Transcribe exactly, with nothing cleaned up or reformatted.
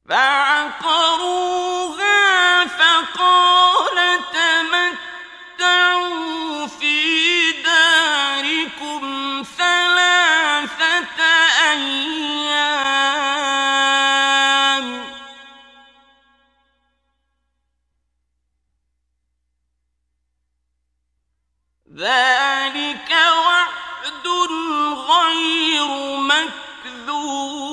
فعقروها فقال تمتعوا في داركم ثلاثة أيام ذلك وعد غير مكذوب.